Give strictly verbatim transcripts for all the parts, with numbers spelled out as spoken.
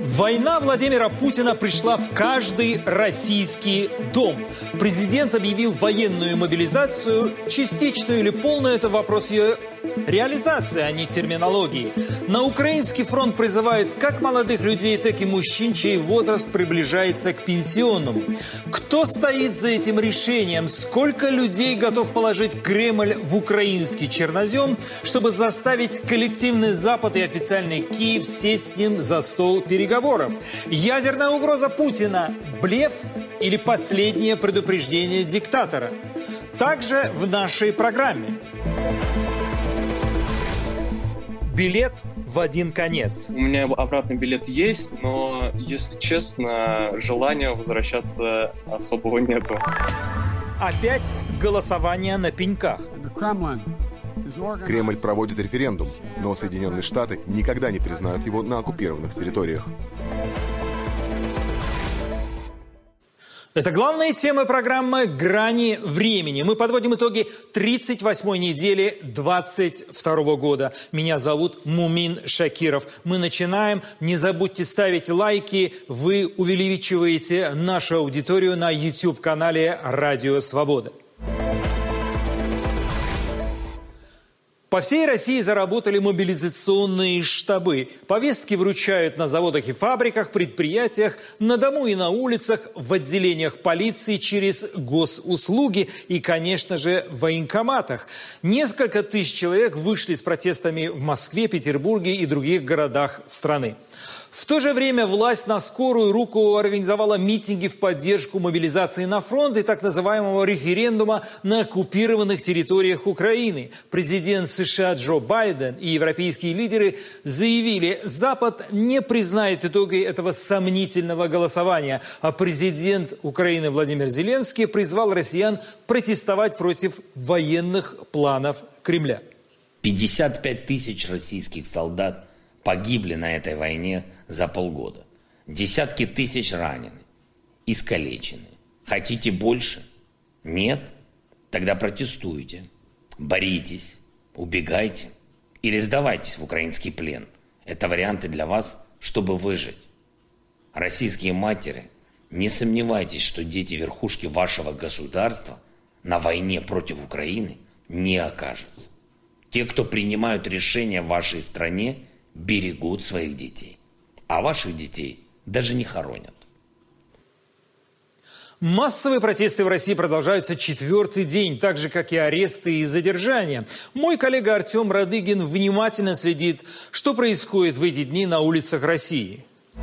Война Владимира Путина пришла в каждый российский дом. Президент объявил военную мобилизацию, частичную или полную – это вопрос ее реализации, а не терминологии. На украинский фронт призывают как молодых людей, так и мужчин, чей возраст приближается к пенсионному. Кто стоит за этим решением? Сколько людей готов положить Кремль в украинский чернозем, чтобы заставить коллективный Запад и официальный Киев сесть с ним за стол переговоров? Ядерная угроза Путина – блеф или последнее предупреждение диктатора? Также в нашей программе. Билет в один конец. У меня обратный билет есть, но, если честно, желания возвращаться особого нету. Опять голосование на пеньках. Кремль проводит референдум, но Соединенные Штаты никогда не признают его на оккупированных территориях. Это главные темы программы «Грани времени». Мы подводим итоги тридцать восьмой недели двадцать второго года. Меня зовут Мумин Шакиров. Мы начинаем. Не забудьте ставить лайки. Вы увеличиваете нашу аудиторию на YouTube-канале «Радио Свобода». По всей России заработали мобилизационные штабы. Повестки вручают на заводах и фабриках, предприятиях, на дому и на улицах, в отделениях полиции, через госуслуги и, конечно же, в военкоматах. Несколько тысяч человек вышли с протестами в Москве, Петербурге и других городах страны. В то же время власть на скорую руку организовала митинги в поддержку мобилизации на фронт и так называемого референдума на оккупированных территориях Украины. Президент США Джо Байден и европейские лидеры заявили, Запад не признает итоги этого сомнительного голосования, а президент Украины Владимир Зеленский призвал россиян протестовать против военных планов Кремля. пятьдесят пять тысяч российских солдат погибли на этой войне за полгода. Десятки тысяч ранены, искалечены. Хотите больше? Нет? Тогда протестуйте, боритесь, убегайте или сдавайтесь в украинский плен. Это варианты для вас, чтобы выжить. Российские матери, не сомневайтесь, что дети верхушки вашего государства на войне против Украины не окажутся. Те, кто принимают решения в вашей стране, берегут своих детей, а ваших детей даже не хоронят. Массовые протесты в России продолжаются четвертый день, так же, как и аресты и задержания. Мой коллега Артем Радыгин внимательно следит, что происходит в эти дни на улицах России.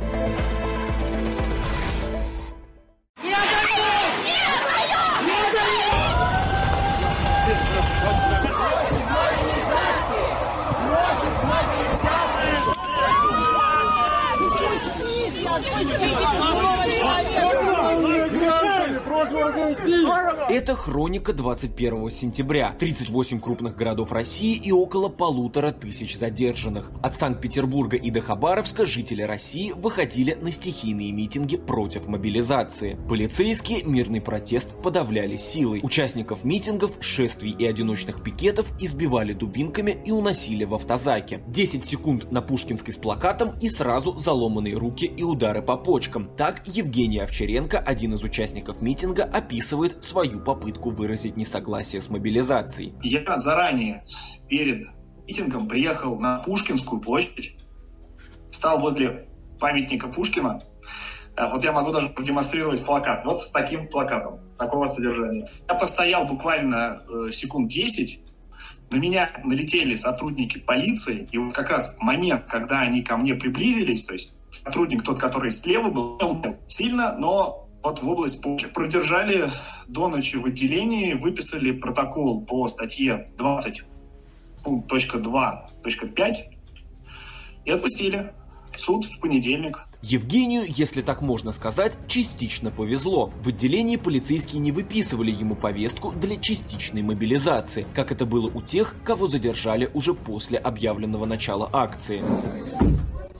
Это хроника двадцать первого сентября. тридцать восемь крупных городов России и около полутора тысяч задержанных. От Санкт-Петербурга и до Хабаровска жители России выходили на стихийные митинги против мобилизации. Полицейские мирный протест подавляли силой. Участников митингов, шествий и одиночных пикетов избивали дубинками и уносили в автозаке. десять секунд на Пушкинской с плакатом и сразу заломанные руки и удары по почкам. Так Евгений Овчаренко, один из участников митинга, описывает свою попытку выразить несогласие с мобилизацией. Я заранее перед митингом приехал на Пушкинскую площадь, встал возле памятника Пушкина. Вот я могу даже продемонстрировать плакат. Вот с таким плакатом, такого содержания. Я постоял буквально э, секунд десять. На меня налетели сотрудники полиции. И вот как раз в момент, когда они ко мне приблизились, то есть сотрудник тот, который слева был, сильно, но вот в область почек. Продержали до ночи в отделении, выписали протокол по статье двадцать пункт два точка пять и отпустили. Суд в понедельник. Евгению, если так можно сказать, частично повезло. В отделении полицейские не выписывали ему повестку для частичной мобилизации, как это было у тех, кого задержали уже после объявленного начала акции.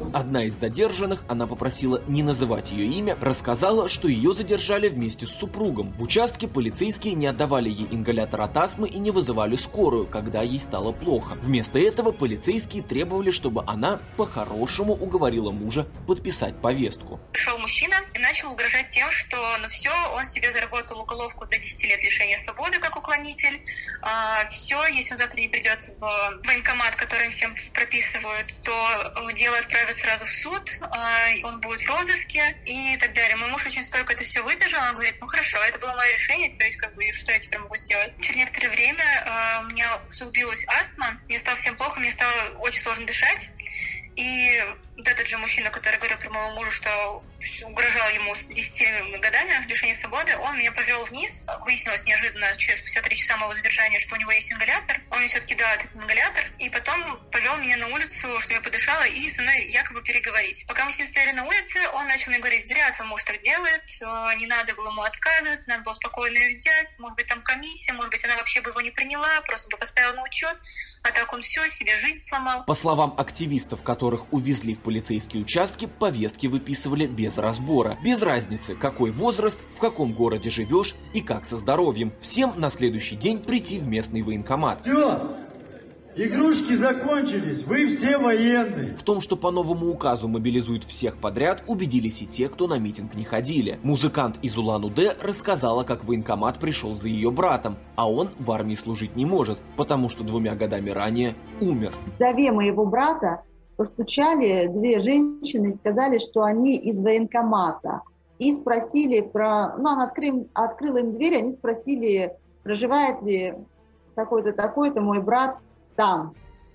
Одна из задержанных, она попросила не называть ее имя, рассказала, что ее задержали вместе с супругом. В участке полицейские не отдавали ей ингалятор от астмы и не вызывали скорую, когда ей стало плохо. Вместо этого полицейские требовали, чтобы она по-хорошему уговорила мужа подписать повестку. Пришел мужчина и начал угрожать тем, что ну все, он себе заработал уголовку до десяти лет лишения свободы как уклонитель. А, все, если он завтра не придет в военкомат, который им всем прописывают, то дело отправят сразу в суд, а, он будет в розыске и так далее. Мой муж очень стойко это все выдержал, он говорит, ну хорошо, это было мое решение, то есть как бы что я теперь могу сделать? Через некоторое время а, у меня усугубилась астма, мне стало всем плохо, мне стало очень сложно дышать. И вот этот же мужчина, который говорил про моего мужа, что угрожал ему с десятью годами лишения свободы, он меня повел вниз. Выяснилось неожиданно, через спустя три часа моего задержания, что у него есть ингалятор. Он мне все-таки дал этот ингалятор. И потом повел меня на улицу, чтобы я подышала, и со мной якобы переговорить. Пока мы с ним стояли на улице, он начал мне говорить, зря твой муж так делает, не надо было ему отказываться, надо было спокойно ее взять, может быть, там комиссия, может быть, она вообще бы его не приняла, просто бы поставила на учет. А так он все, себе жизнь сломал. По словам активистов, которых увезли в полицейские участки, повестки выписывали без разбора. Без разницы, какой возраст, в каком городе живешь и как со здоровьем. Всем на следующий день прийти в местный военкомат. Все, игрушки закончились, вы все военные. В том, что по новому указу мобилизуют всех подряд, убедились и те, кто на митинг не ходили. Музыкант из Улан-Удэ рассказала, как военкомат пришел за ее братом, а он в армии служить не может, потому что двумя годами ранее умер. В вдове моего брата постучали две женщины и сказали, что они из военкомата. И спросили про... Ну, она открыл, открыла им дверь, они спросили, проживает ли такой-то, такой-то мой брат там.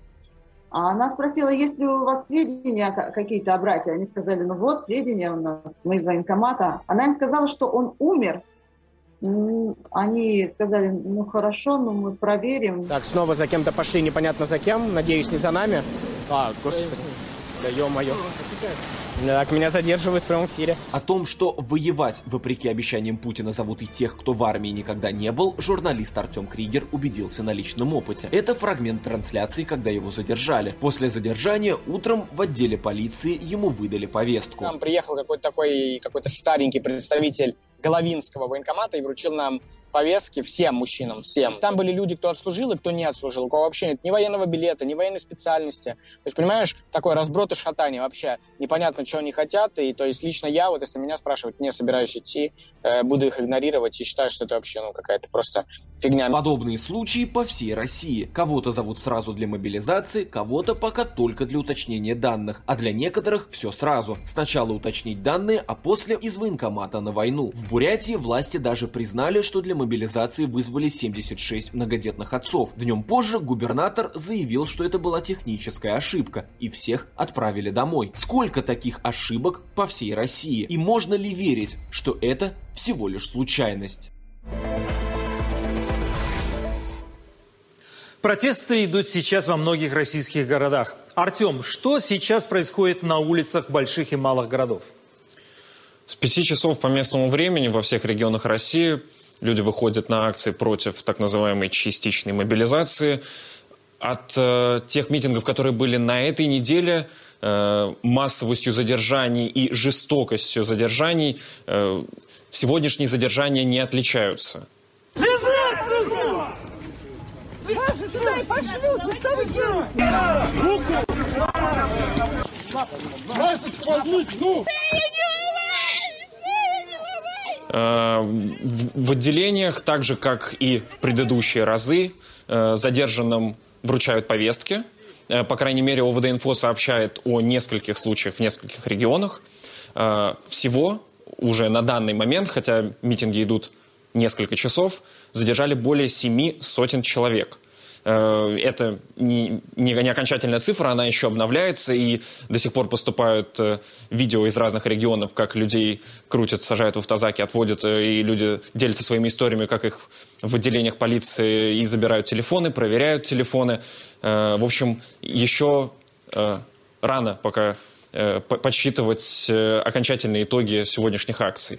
А она спросила, есть ли у вас сведения какие-то о брате. Они сказали, ну вот, сведения у нас, мы из военкомата. Она им сказала, что он умер. Они сказали, ну хорошо, ну мы проверим. Так, снова за кем-то пошли, непонятно за кем. Надеюсь, не за нами. А, господи, да ё-моё. Так, меня задерживают в прямом эфире. О том, что воевать, вопреки обещаниям Путина, зовут и тех, кто в армии никогда не был, журналист Артем Кригер убедился на личном опыте. Это фрагмент трансляции, когда его задержали. После задержания утром в отделе полиции ему выдали повестку. Там приехал какой-то такой, какой-то старенький представитель Головинского военкомата и вручил нам повестки всем мужчинам, всем. Там были люди, кто отслужил и кто не отслужил, у кого вообще нет ни военного билета, ни военной специальности. То есть, понимаешь, такой разброд и шатание вообще. Непонятно, что они хотят, и то есть лично я, вот если меня спрашивают, не собираюсь идти, э, буду их игнорировать и считаю, что это вообще ну, какая-то просто фигня. Подобные случаи по всей России. Кого-то зовут сразу для мобилизации, кого-то пока только для уточнения данных, а для некоторых все сразу. Сначала уточнить данные, а после из военкомата на войну. В Бурятии власти даже признали, что для мобилизации вызвали семьдесят шесть многодетных отцов. Днем позже губернатор заявил, что это была техническая ошибка, и всех отправили домой. Сколько таких ошибок по всей России? И можно ли верить, что это всего лишь случайность? Протесты идут сейчас во многих российских городах. Артем, что сейчас происходит на улицах больших и малых городов? С пяти часов по местному времени во всех регионах России люди выходят на акции против так называемой частичной мобилизации. От э, тех митингов, которые были на этой неделе, э, массовостью задержаний и жестокостью задержаний, э, сегодняшние задержания не отличаются. В отделениях, так же как и в предыдущие разы, задержанным вручают повестки. По крайней мере, ОВД-инфо сообщает о нескольких случаях в нескольких регионах. Всего уже на данный момент, хотя митинги идут несколько часов, задержали более семи сотен человек. Это не, не, не окончательная цифра, она еще обновляется, и до сих пор поступают видео из разных регионов, как людей крутят, сажают в автозаки, отводят, и люди делятся своими историями, как их в отделениях полиции и забирают телефоны, проверяют телефоны. В общем, еще рано пока подсчитывать окончательные итоги сегодняшних акций.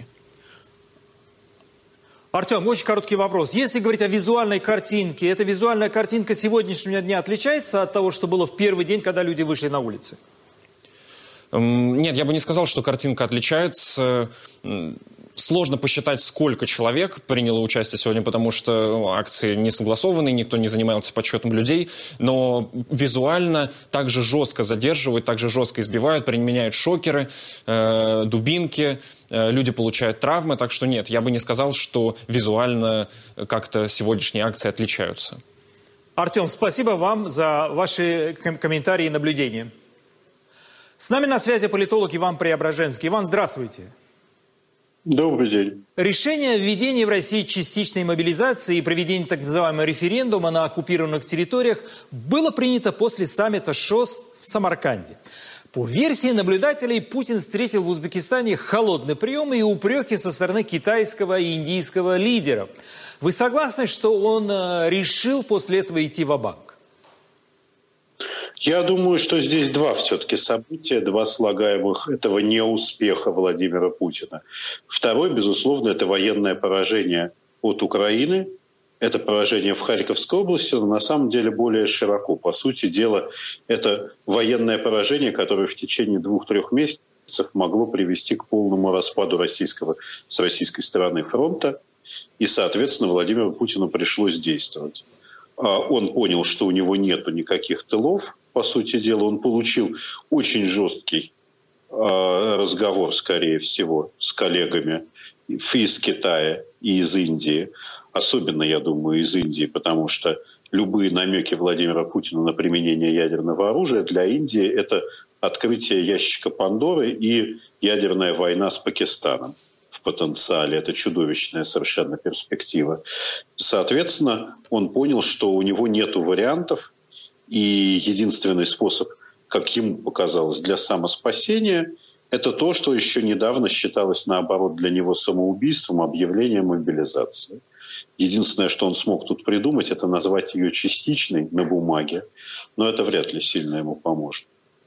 Артем, очень короткий вопрос. Если говорить о визуальной картинке, эта визуальная картинка сегодняшнего дня отличается от того, что было в первый день, когда люди вышли на улицы? Нет, я бы не сказал, что картинка отличается. Сложно посчитать, сколько человек приняло участие сегодня, потому что акции не согласованы, никто не занимался подсчетом людей, но визуально также жестко задерживают, также жестко избивают, применяют шокеры, э, дубинки, э, люди получают травмы, так что нет, я бы не сказал, что визуально как-то сегодняшние акции отличаются. Артем, спасибо вам за ваши ком- комментарии и наблюдения. С нами на связи политолог Иван Преображенский. Иван, здравствуйте. Добрый день. Решение о введении в России частичной мобилизации и проведении так называемого референдума на оккупированных территориях было принято после саммита ШОС в Самарканде. По версии наблюдателей, Путин встретил в Узбекистане холодный прием и упреки со стороны китайского и индийского лидеров. Вы согласны, что он решил после этого идти ва-банк? Я думаю, что здесь два все-таки события, два слагаемых этого неуспеха Владимира Путина. Второй, безусловно, это военное поражение от Украины. Это поражение в Харьковской области, но на самом деле более широко. По сути дела, это военное поражение, которое в течение двух-трех месяцев могло привести к полному распаду российского, с российской стороны фронта. И, соответственно, Владимиру Путину пришлось действовать. Он понял, что у него нет никаких тылов. По сути дела, он получил очень жесткий э, разговор, скорее всего, с коллегами из Китая и из Индии. Особенно, я думаю, из Индии, потому что любые намеки Владимира Путина на применение ядерного оружия для Индии – это открытие ящика Пандоры и ядерная война с Пакистаном в потенциале. Это чудовищная совершенно перспектива. Соответственно, он понял, что у него нет вариантов, и единственный способ, как ему показалось, для самоспасения, это то, что еще недавно считалось, наоборот, для него самоубийством, объявление мобилизации. Единственное, что он смог тут придумать, это назвать ее частичной на бумаге, но это вряд ли сильно ему поможет.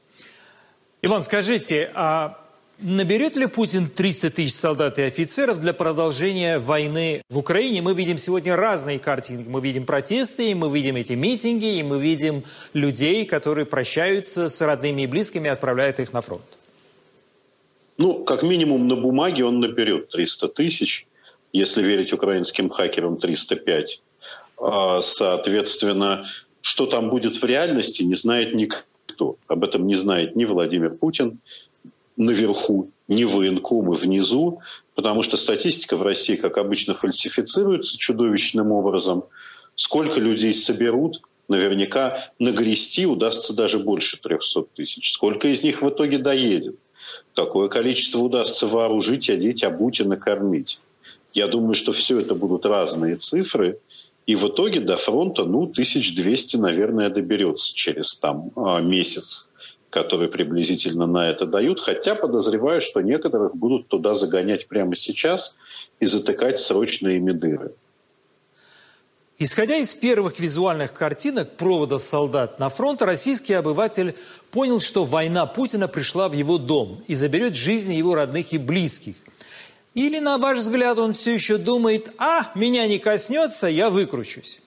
Иван, скажите, а наберет ли Путин триста тысяч солдат и офицеров для продолжения войны в Украине? Мы видим сегодня разные картинки. Мы видим протесты, мы видим эти митинги, и мы видим людей, которые прощаются с родными и близкими и отправляют их на фронт. Ну, как минимум на бумаге он наберет триста тысяч, если верить украинским хакерам триста пять. Соответственно, что там будет в реальности, не знает никто. Об этом не знает ни Владимир Путин наверху, ни военкомы внизу, потому что статистика в России, как обычно, фальсифицируется чудовищным образом. Сколько людей соберут, наверняка нагрести удастся даже больше трехсот тысяч. Сколько из них в итоге доедет? Какое количество удастся вооружить, одеть, обуть и накормить? Я думаю, что все это будут разные цифры, и в итоге до фронта, ну, тысяч двести, наверное, доберется через там месяц, которые приблизительно на это дают, хотя подозреваю, что некоторых будут туда загонять прямо сейчас и затыкать срочно ими дыры. Исходя из первых визуальных картинок проводов солдат на фронт, российский обыватель понял, что война Путина пришла в его дом и заберет жизни его родных и близких. Или, на ваш взгляд, он все еще думает: а, меня не коснется, я выкручусь?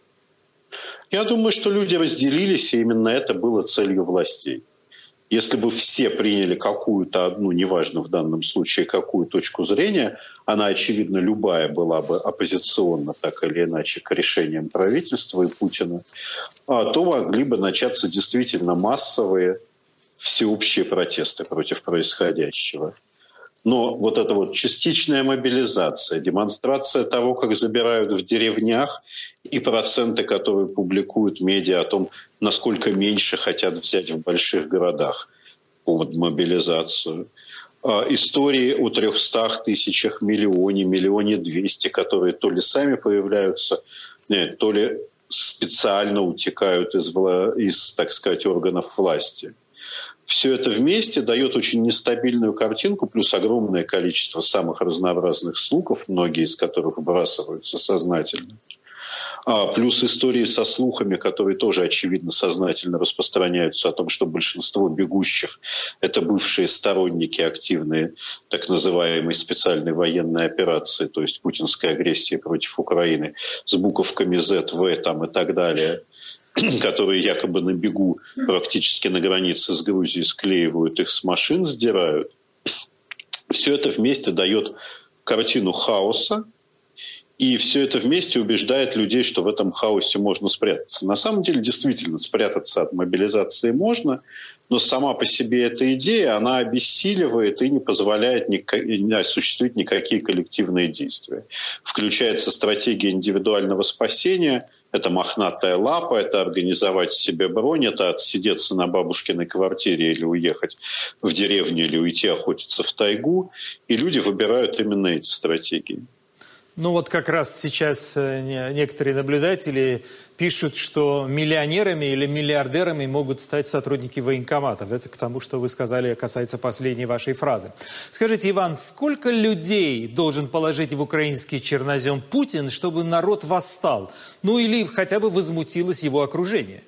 Я думаю, что люди разделились, и именно это было целью властей. Если бы все приняли какую-то одну, неважно в данном случае какую точку зрения, она, очевидно, любая была бы оппозиционна так или иначе к решениям правительства и Путина, то могли бы начаться действительно массовые всеобщие протесты против происходящего. Но вот эта вот частичная мобилизация, демонстрация того, как забирают в деревнях, и проценты, которые публикуют медиа о том, насколько меньше хотят взять в больших городах под мобилизацию. Истории о трехстах тысячах, миллионе, миллионе двести, которые то ли сами появляются, нет, то ли специально утекают из, из, так сказать, органов власти. Все это вместе дает очень нестабильную картинку, плюс огромное количество самых разнообразных слухов, многие из которых выбрасываются сознательно. А плюс истории со слухами, которые тоже, очевидно, сознательно распространяются о том, что большинство бегущих – это бывшие сторонники активные так называемой специальной военной операции, то есть путинской агрессии против Украины, с буковками зет, вэ там и так далее. которые якобы на бегу практически на границе с Грузией склеивают их с машин, сдирают. Все это вместе дает картину хаоса, и все это вместе убеждает людей, что в этом хаосе можно спрятаться. На самом деле, действительно, спрятаться от мобилизации можно, но сама по себе эта идея, она обессиливает и не позволяет ни- осуществить никакие коллективные действия. Включается стратегия индивидуального спасения, это мохнатая лапа, это организовать себе бронь, это отсидеться на бабушкиной квартире или уехать в деревню, или уйти охотиться в тайгу. И люди выбирают именно эти стратегии. Ну вот как раз сейчас некоторые наблюдатели пишут, что миллионерами или миллиардерами могут стать сотрудники военкоматов. Это к тому, что вы сказали, касается последней вашей фразы. Скажите, Иван, сколько людей должен положить в украинский чернозем Путин, чтобы народ восстал? Ну или хотя бы возмутилось его окружение?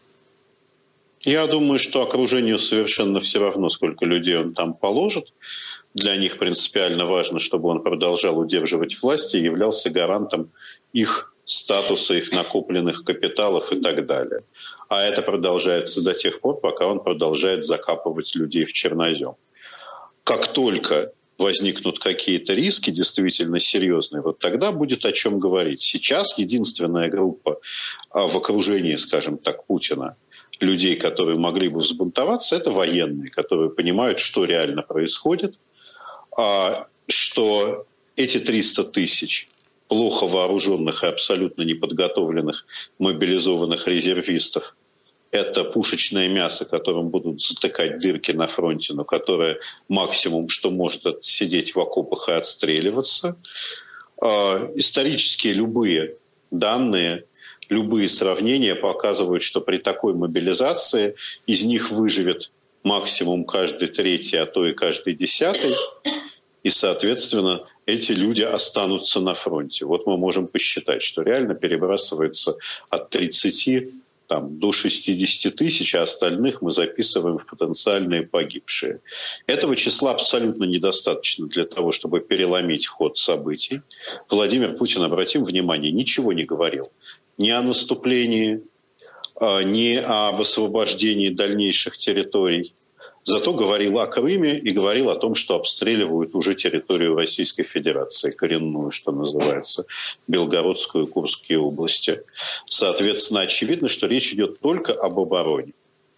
Я думаю, что окружению совершенно все равно, сколько людей он там положит. Для них принципиально важно, чтобы он продолжал удерживать власть и являлся гарантом их статуса, их накопленных капиталов и так далее. А это продолжается до тех пор, пока он продолжает закапывать людей в чернозем. Как только возникнут какие-то риски действительно серьезные, вот тогда будет о чем говорить. Сейчас единственная группа в окружении, скажем так, Путина, людей, которые могли бы взбунтоваться, это военные, которые понимают, что реально происходит, что эти триста тысяч плохо вооруженных и абсолютно неподготовленных мобилизованных резервистов – это пушечное мясо, которым будут затыкать дырки на фронте, но которое максимум, что может, это сидеть в окопах и отстреливаться. Исторические любые данные, любые сравнения показывают, что при такой мобилизации из них выживет максимум каждый третий, а то и каждый десятый. И, соответственно, эти люди останутся на фронте. Вот мы можем посчитать, что реально перебрасывается от тридцати там, до шестидесяти тысяч, а остальных мы записываем в потенциальные погибшие. Этого числа абсолютно недостаточно для того, чтобы переломить ход событий. Владимир Путин, обратим внимание, ничего не говорил ни о наступлении, ни об освобождении дальнейших территорий. Зато говорил о Крыме и говорил о том, что обстреливают уже территорию Российской Федерации, коренную, что называется, Белгородскую и Курские области. Соответственно, очевидно, что речь идет только об обороне.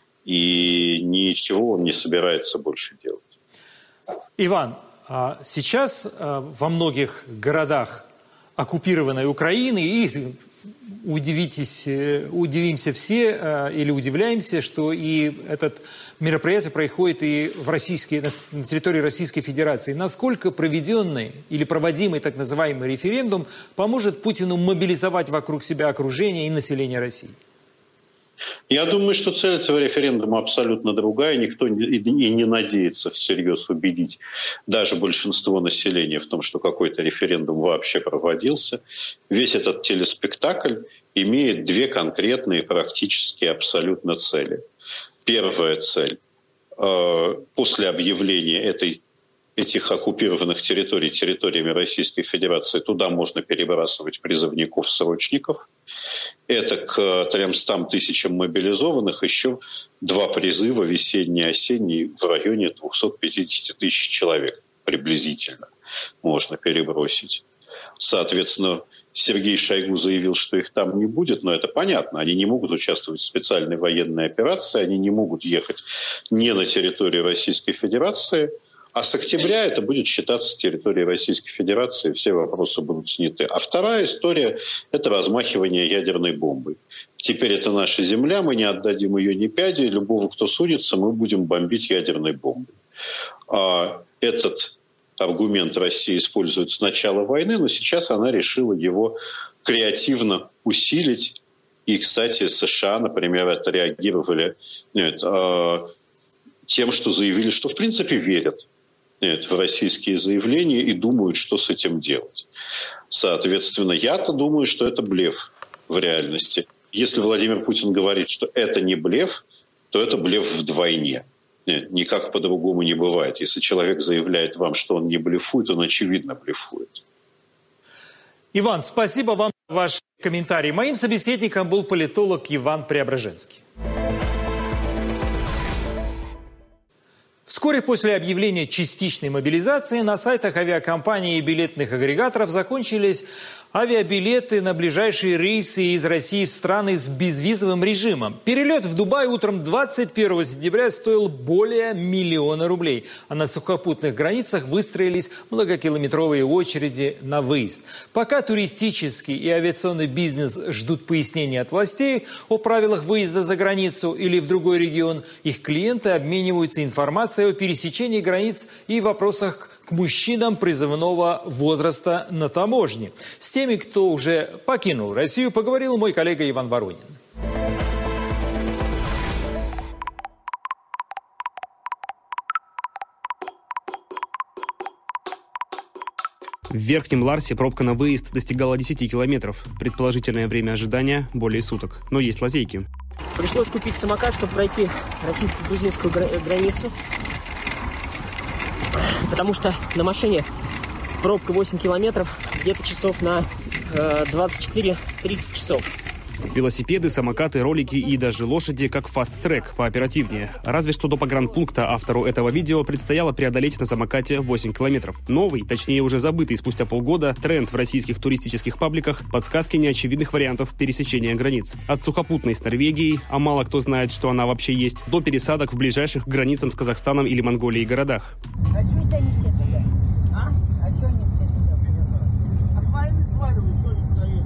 И ничего он не собирается больше делать. Иван, сейчас во многих городах оккупированной Украины и удивитесь, удивимся все или удивляемся, что и это мероприятие происходит и в российской, на территории Российской Федерации. Насколько проведенный или проводимый так называемый референдум поможет Путину мобилизовать вокруг себя окружение и население России? Я думаю, что цель этого референдума абсолютно другая. Никто и не надеется всерьез убедить даже большинство населения в том, что какой-то референдум вообще проводился. Весь этот телеспектакль имеет две конкретные практические абсолютно цели. Первая цель. После объявления этой этих оккупированных территорий территориями Российской Федерации, туда можно перебрасывать призывников-срочников. Это к тремстам тысячам мобилизованных еще два призыва, весенний и осенний, в районе двухсот пятидесяти тысяч человек приблизительно можно перебросить. Соответственно, Сергей Шойгу заявил, что их там не будет, но это понятно. Они не могут участвовать в специальной военной операции, они не могут ехать не на территорию Российской Федерации, а с октября это будет считаться территорией Российской Федерации, все вопросы будут сняты. А вторая история – это размахивание ядерной бомбой. Теперь это наша земля, мы не отдадим ее ни пяди, любого, кто сунется, мы будем бомбить ядерной бомбой. А этот аргумент Россия использует с начала войны, но сейчас она решила его креативно усилить. И, кстати, США, например, это реагировали нет, тем, что заявили, что в принципе верят нет, в российские заявления и думают, что с этим делать. Соответственно, я-то думаю, что это блеф в реальности. Если Владимир Путин говорит, что это не блеф, то это блеф вдвойне. Нет, никак по-другому не бывает. Если человек заявляет вам, что он не блефует, он очевидно блефует. Иван, спасибо вам. ваш комментарий. Моим собеседником был политолог Иван Преображенский. Вскоре после объявления частичной мобилизации на сайтах авиакомпаний и билетных агрегаторов закончились авиабилеты на ближайшие рейсы из России в страны с безвизовым режимом. Перелет в Дубай утром двадцать первого сентября стоил более миллиона рублей, а на сухопутных границах выстроились многокилометровые очереди на выезд. Пока туристический и авиационный бизнес ждут пояснений от властей о правилах выезда за границу или в другой регион, их клиенты обмениваются информацией о пересечении границ и вопросах к мужчинам призывного возраста на таможне. С теми, кто уже покинул Россию, поговорил мой коллега Иван Воронин. В Верхнем Ларсе пробка на выезд достигала десяти километров. Предположительное время ожидания – более суток. Но есть лазейки. Пришлось купить самокат, чтобы пройти российско-грузинскую границу. Потому что на машине пробка восемь километров, где-то часов на э, двадцать четыре - тридцать часов. Велосипеды, самокаты, ролики и даже лошади как фаст-трек, пооперативнее. Разве что до погранпункта автору этого видео предстояло преодолеть на самокате восемь километров. Новый, точнее уже забытый спустя полгода, тренд в российских туристических пабликах – подсказки неочевидных вариантов пересечения границ. От сухопутной с Норвегией, а мало кто знает, что она вообще есть, до пересадок в ближайших к границам с Казахстаном или Монголией городах. А что это они все туда? А? А что они все туда приехали? От войны сваливают, что они туда едут?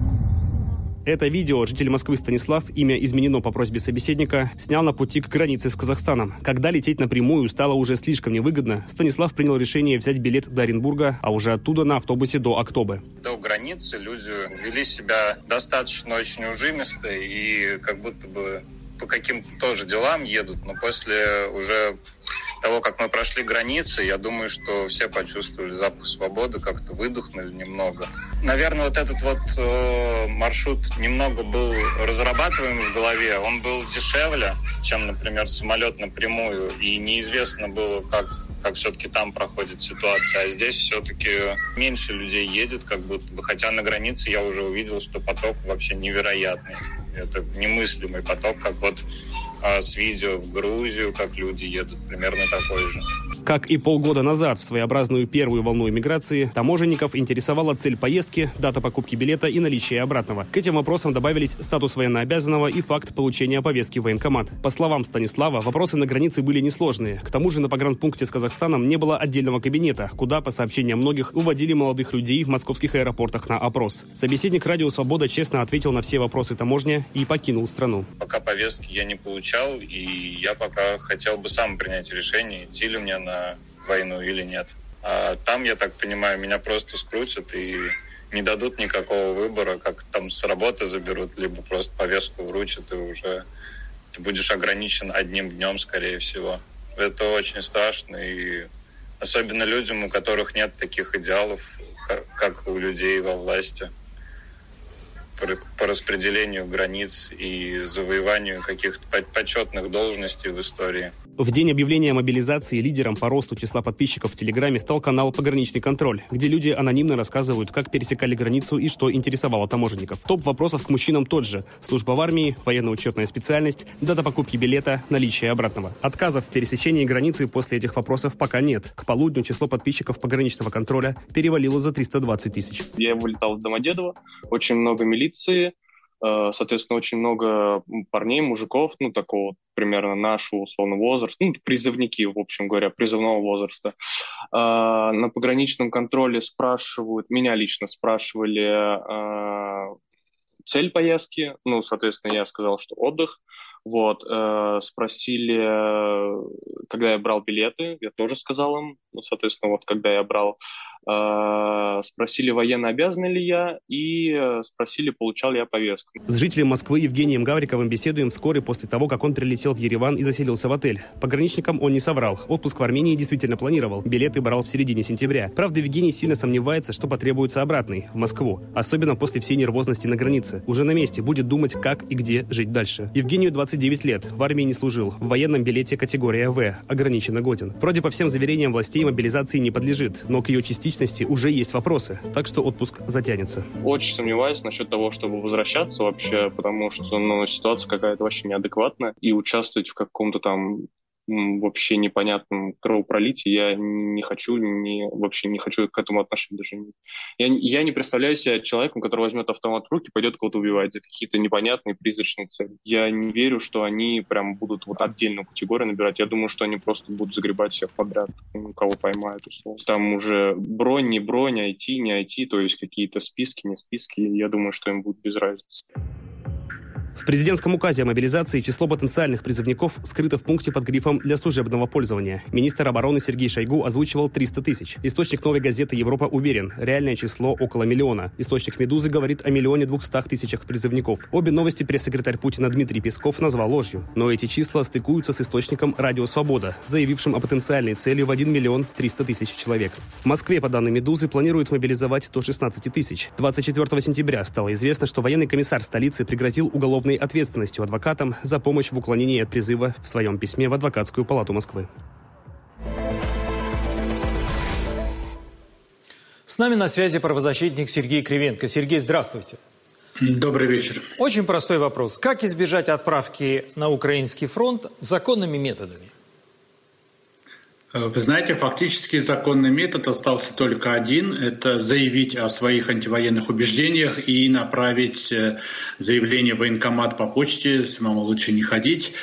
Это видео житель Москвы Станислав, имя изменено по просьбе собеседника, снял на пути к границе с Казахстаном. Когда лететь напрямую стало уже слишком невыгодно, Станислав принял решение взять билет до Оренбурга, а уже оттуда на автобусе до Актобы. До границы люди вели себя достаточно очень ужимисто и как будто бы по каким-то тоже делам едут, но после уже того, как мы прошли границы, я думаю, что все почувствовали запах свободы, как-то выдохнули немного. Наверное, вот этот вот э, маршрут немного был разрабатываем в голове. Он был дешевле, чем, например, самолет напрямую. И неизвестно было, как, как все-таки там проходит ситуация. А здесь все-таки меньше людей едет, как будто бы. Хотя на границе я уже увидел, что поток вообще невероятный. Это немыслимый поток, как вот а, с видео в Грузию, как люди едут, примерно такой же. Как и полгода назад, в своеобразную первую волну эмиграции, таможенников интересовала цель поездки, дата покупки билета и наличие обратного. К этим вопросам добавились статус военнообязанного и факт получения повестки в военкомат. По словам Станислава, вопросы на границе были несложные. К тому же на погранпункте с Казахстаном не было отдельного кабинета, куда, по сообщениям многих, уводили молодых людей в московских аэропортах на опрос. Собеседник «Радио Свобода» честно ответил на все вопросы таможни и покинул страну. Пока повестки я не получал, и я пока хотел бы сам принять решение, идти ли мне на на войну или нет. А там, я так понимаю, меня просто скрутят и не дадут никакого выбора, как там с работы заберут, либо просто повестку вручат, и уже ты будешь ограничен одним днем, скорее всего. Это очень страшно, и особенно людям, у которых нет таких идеалов, как у людей во власти, по распределению границ и завоеванию каких-то почетных должностей в истории. В день объявления мобилизации лидером по росту числа подписчиков в Телеграме стал канал «Пограничный контроль», где люди анонимно рассказывают, как пересекали границу и что интересовало таможенников. Топ вопросов к мужчинам тот же. Служба в армии, военно-учетная специальность, дата покупки билета, наличие обратного. Отказов в пересечении границы после этих вопросов пока нет. К полудню число подписчиков «Пограничного контроля» перевалило за триста двадцать тысяч. Я вылетал в Домодедово, очень много милиции, соответственно, очень много парней, мужиков, ну, такого примерно нашего, условно, возраста, ну, призывники, в общем говоря, призывного возраста. На пограничном контроле спрашивают, меня лично спрашивали цель поездки, ну, соответственно, я сказал, что отдых. Вот, спросили, когда я брал билеты, я тоже сказал им, ну, соответственно, вот, когда я брал, спросили, военно обязан ли я, и спросили, получал ли я повестку. С жителем Москвы Евгением Гавриковым беседуем вскоре после того, как он прилетел в Ереван и заселился в отель. Пограничникам он не соврал. Отпуск в Армении действительно планировал. Билеты брал в середине сентября. Правда, Евгений сильно сомневается, что потребуется обратный, в Москву. Особенно после всей нервозности на границе. Уже на месте будет думать, как и где жить дальше. Евгению двадцать девять лет. В армии не служил. В военном билете категория В. Ограниченно годен. Вроде по всем заверениям властей Россия мобилизации не подлежит, но к ее частичности уже есть вопросы, так что отпуск затянется. Очень сомневаюсь насчет того, чтобы возвращаться вообще, потому что ну, ситуация какая-то вообще неадекватная, и участвовать в каком-то там вообще непонятном кровопролитии я не хочу, не, вообще не хочу к этому отношения даже. Я, я не представляю себя человеком, который возьмет автомат в руки и пойдет кого-то убивать за какие-то непонятные призрачные цели. Я не верю, что они прям будут вот отдельную категорию набирать. Я думаю, что они просто будут загребать всех подряд, кого поймают. Условно. Там уже бронь, не бронь, ай ти, не ай ти, то есть какие-то списки, не списки. Я думаю, что им будет без разницы. В президентском указе о мобилизации число потенциальных призывников скрыто в пункте под грифом «Для служебного пользования». Министр обороны Сергей Шойгу озвучивал триста тысяч. Источник «Новой газеты Европа» уверен, реальное число около миллиона. Источник «Медузы» говорит о миллионе двухстах тысячах призывников. Обе новости пресс-секретарь Путина Дмитрий Песков назвал ложью. Но эти числа стыкуются с источником «Радио Свобода», заявившим о потенциальной цели в один миллион триста тысяч человек. В Москве, по данным «Медузы», планируют мобилизовать до шестнадцати тысяч. двадцать четвёртого сентября стало известно, что военный комиссар столицы пригрозил уголовной ответственностью адвокатам за помощь в уклонении от призыва в своем письме в Адвокатскую палату Москвы. С нами на связи правозащитник Сергей Кривенко. Сергей, здравствуйте. Добрый вечер. Очень простой вопрос. Как избежать отправки на украинский фронт законными методами? Вы знаете, фактически законный метод остался только один. Это заявить о своих антивоенных убеждениях и направить заявление в военкомат по почте, самому лучше не ходить,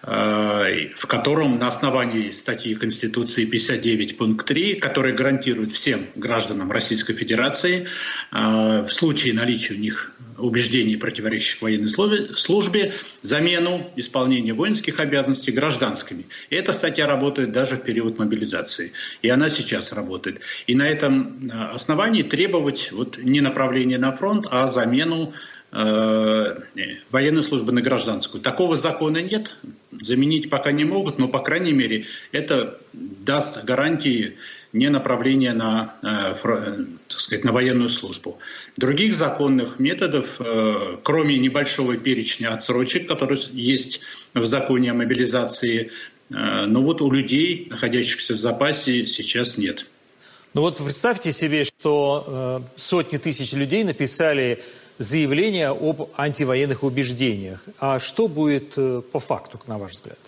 в котором на основании статьи Конституции пятьдесят девять пункт три, которая гарантирует всем гражданам Российской Федерации в случае наличия у них убеждений, противоречащих военной службе, замену исполнения воинских обязанностей гражданскими. И эта статья работает даже в период мобилизации. И она сейчас работает. И на этом основании требовать вот, не направление на фронт, а замену э, военной службы на гражданскую. Такого закона нет. Заменить пока не могут, но, по крайней мере, это даст гарантии не направления на, э, так сказать, на военную службу. Других законных методов, э, кроме небольшого перечня отсрочек, которые есть в законе о мобилизации, э, но вот у людей, находящихся в запасе, сейчас нет. Ну вот представьте себе, что э, сотни тысяч людей написали заявление об антивоенных убеждениях. А что будет э, по факту, на ваш взгляд?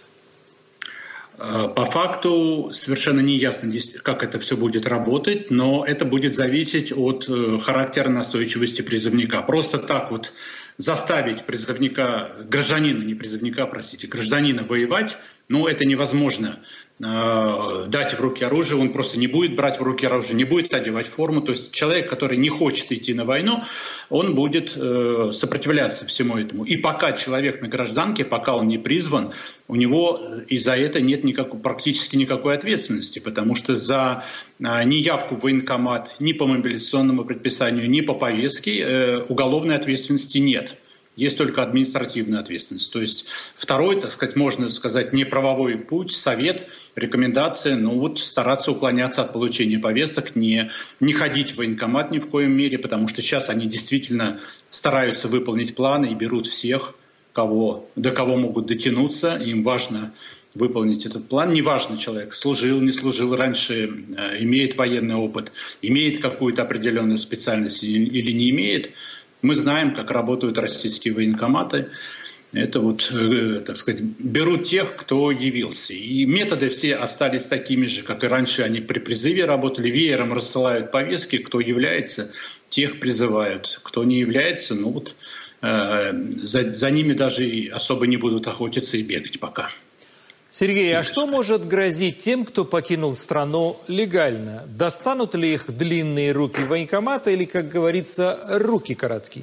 По факту совершенно не ясно, как это все будет работать, но это будет зависеть от характера настойчивости призывника. Просто так вот заставить призывника, гражданина, не призывника, простите, гражданина воевать, ну это невозможно. Дать в руки оружие, он просто не будет брать в руки оружие, не будет одевать форму. То есть человек, который не хочет идти на войну, он будет э, сопротивляться всему этому. И пока человек на гражданке, пока он не призван, у него из-за этого нет никакой, практически никакой ответственности, потому что за э, неявку в военкомат ни по мобилизационному предписанию, ни по повестке э, уголовной ответственности нет. Есть только административная ответственность. То есть второй, так сказать, можно сказать, неправовой путь, совет, рекомендация, ну вот стараться уклоняться от получения повесток, не, не ходить в военкомат ни в коем мере, потому что сейчас они действительно стараются выполнить планы и берут всех, кого, до кого могут дотянуться. Им важно выполнить этот план. Неважно, человек служил, не служил раньше, имеет военный опыт, имеет какую-то определенную специальность или не имеет. Мы знаем, как работают российские военкоматы. Это вот, э, так сказать, берут тех, кто явился. И методы все остались такими же, как и раньше они при призыве работали. Веером рассылают повестки, кто является, тех призывают. Кто не является, ну вот э, за, за ними даже и особо не будут охотиться и бегать пока. Сергей, а что может грозить тем, кто покинул страну легально? Достанут ли их длинные руки военкомата или, как говорится, руки короткие?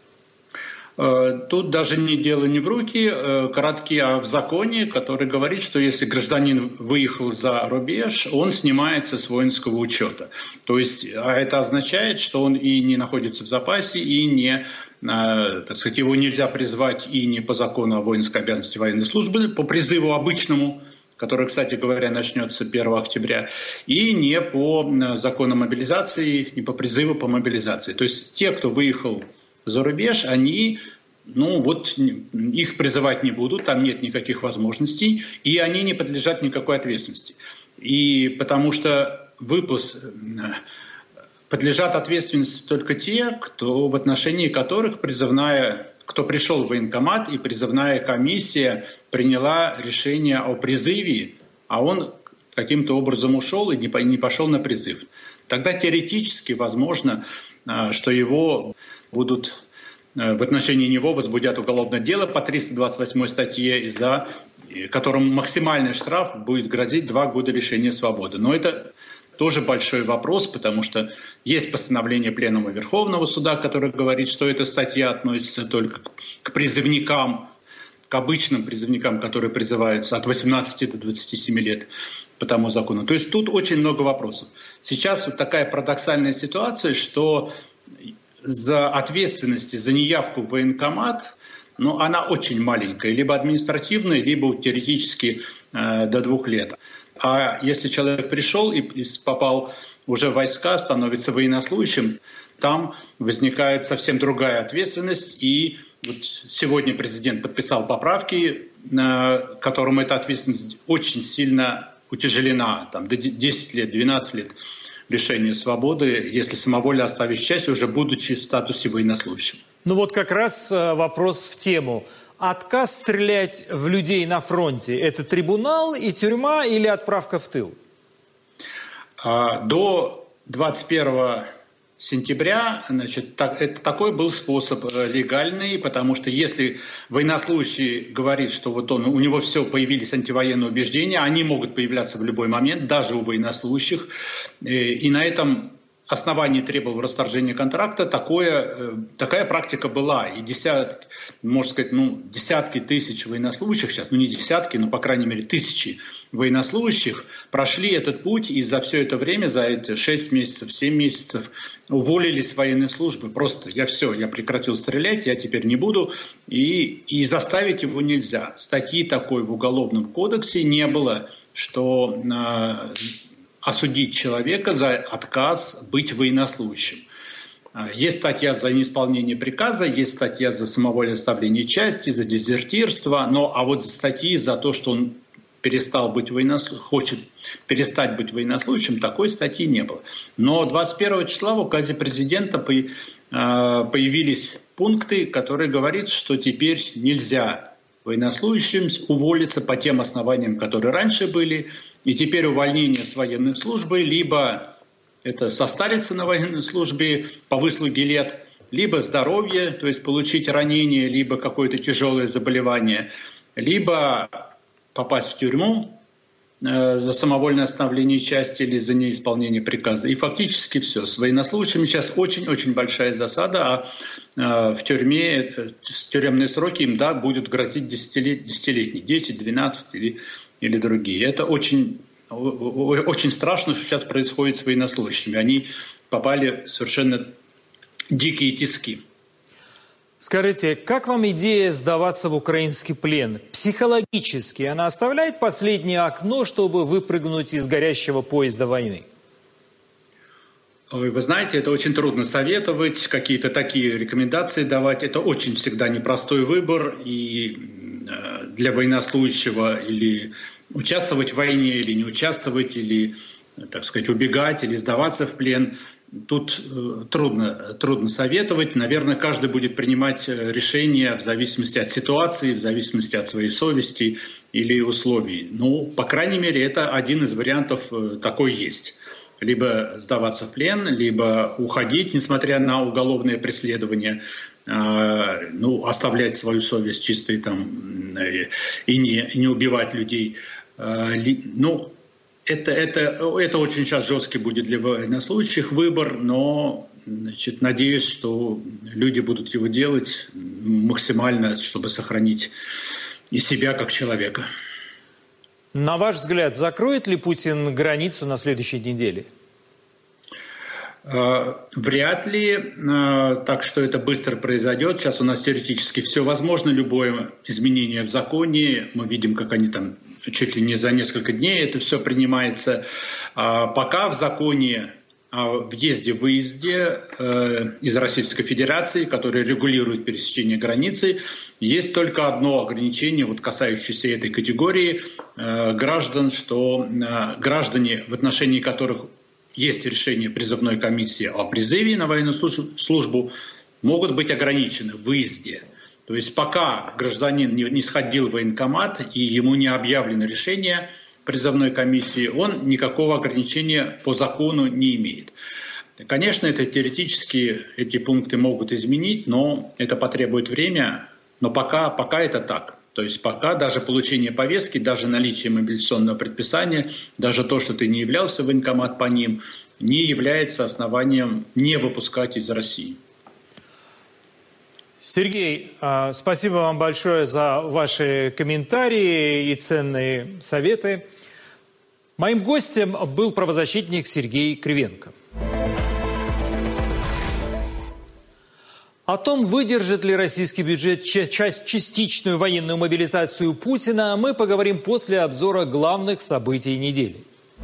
Тут даже не дело не в руки, короткие, а в законе, который говорит, что если гражданин выехал за рубеж, он снимается с воинского учета. То есть а это означает, что он и не находится в запасе, и не, так сказать, его нельзя призвать и не по закону о воинской обязанности военной службы, по призыву обычному, который, кстати говоря, начнется первого октября, и не по закону мобилизации, не по призыву по мобилизации. То есть те, кто выехал за рубеж, они, ну вот, их призывать не будут, там нет никаких возможностей, и они не подлежат никакой ответственности. И потому что выпуск подлежат ответственности только те, кто в отношении которых призывная, кто пришел в военкомат и призывная комиссия приняла решение о призыве, а он каким-то образом ушел и не пошел на призыв. Тогда теоретически возможно, что его будут, в отношении него возбудят уголовное дело по триста двадцать восьмой статье, за которым максимальный штраф будет грозить два года лишения свободы. Но это тоже большой вопрос, потому что есть постановление Пленума Верховного Суда, которое говорит, что эта статья относится только к призывникам, к обычным призывникам, которые призываются от восемнадцати до двадцати семи лет по тому закону. То есть тут очень много вопросов. Сейчас вот такая парадоксальная ситуация, что за ответственность за неявку в военкомат, но она очень маленькая, либо административная, либо теоретически э, до двух лет. А если человек пришел и попал уже в войска, становится военнослужащим, там возникает совсем другая ответственность. И вот сегодня президент подписал поправки, э, которым эта ответственность очень сильно утяжелена, там, до десять лет, двенадцать лет лишения свободы, если самовольно оставить часть, уже будучи в статусе военнослужащего. Ну вот как раз вопрос в тему. Отказ стрелять в людей на фронте – это трибунал и тюрьма или отправка в тыл? До двадцать первого сентября, значит, так, это такой был способ легальный, потому что если военнослужащий говорит, что вот он, у него все, появились антивоенные убеждения, они могут появляться в любой момент, даже у военнослужащих, и на этом основании требовал расторжения контракта, такое, такая практика была. И десятки, можно сказать, ну, десятки тысяч военнослужащих, сейчас, ну не десятки, но, по крайней мере, тысячи военнослужащих прошли этот путь, и за все это время, за эти шесть месяцев, семь месяцев уволились с военной службы. Просто я все, я прекратил стрелять, я теперь не буду, и, и заставить его нельзя. Статьи такой в Уголовном кодексе не было, что осудить человека за отказ быть военнослужащим. Есть статья за неисполнение приказа, есть статья за самовольное оставление части, за дезертирство, но а вот статьи за то, что он перестал быть военнослужащим, хочет перестать быть военнослужащим, такой статьи не было. Но двадцать первого числа в указе президента появились пункты, которые говорят, что теперь нельзя военнослужащим уволиться по тем основаниям, которые раньше были, и теперь увольнение с военной службы, либо это состариться на военной службе по выслуге лет, либо здоровье, то есть получить ранение, либо какое-то тяжелое заболевание, либо попасть в тюрьму э, за самовольное оставление части или за неисполнение приказа. И фактически все. С военнослужащими сейчас очень-очень большая засада, а э, в тюрьме, э, тюремные сроки им, да, будут грозить десятилет, десятилетние, десять, двенадцать или, или другие. Это очень, очень страшно, что сейчас происходит с военнослужащими. Они попали в совершенно дикие тиски. Скажите, как вам идея сдаваться в украинский плен? Психологически она оставляет последнее окно, чтобы выпрыгнуть из горящего поезда войны? Ой, вы знаете, это очень трудно советовать, какие-то такие рекомендации давать. Это очень всегда непростой выбор. И для военнослужащего или участвовать в войне, или не участвовать, или, так сказать, убегать, или сдаваться в плен. Тут э, трудно, трудно советовать. Наверное, каждый будет принимать решение в зависимости от ситуации, в зависимости от своей совести или условий. Ну, по крайней мере, это один из вариантов э, такой есть. Либо сдаваться в плен, либо уходить, несмотря на уголовное преследование, э, ну, оставлять свою совесть чистой там, э, и, не, и не убивать людей. Э, ли, ну, Это, это, это очень сейчас жесткий будет для военнослужащих выбор, но, значит, надеюсь, что люди будут его делать максимально, чтобы сохранить и себя как человека. На ваш взгляд, закроет ли Путин границу на следующей неделе? Вряд ли, так что это быстро произойдет. Сейчас у нас теоретически все возможно, любое изменение в законе. Мы видим, как они там чуть ли не за несколько дней это все принимается. Пока в законе о въезде-выезде э, из Российской Федерации, который регулирует пересечение границы. Есть только одно ограничение, вот, касающееся этой категории э, граждан, что э, граждане, в отношении которых есть решение призывной комиссии о призыве на военную службу, могут быть ограничены в выезде. То есть пока гражданин не, не сходил в военкомат и ему не объявлено решение призывной комиссии, он никакого ограничения по закону не имеет. Конечно, это теоретически эти пункты могут изменить, но это потребует время. Но пока, пока это так. То есть пока даже получение повестки, даже наличие мобилизационного предписания, даже то, что ты не являлся в военкомат по ним, не является основанием не выпускать из России. Сергей, спасибо вам большое за ваши комментарии и ценные советы. Моим гостем был правозащитник Сергей Кривенко. О том, выдержит ли российский бюджет часть частичную военную мобилизацию Путина, мы поговорим после обзора главных событий недели.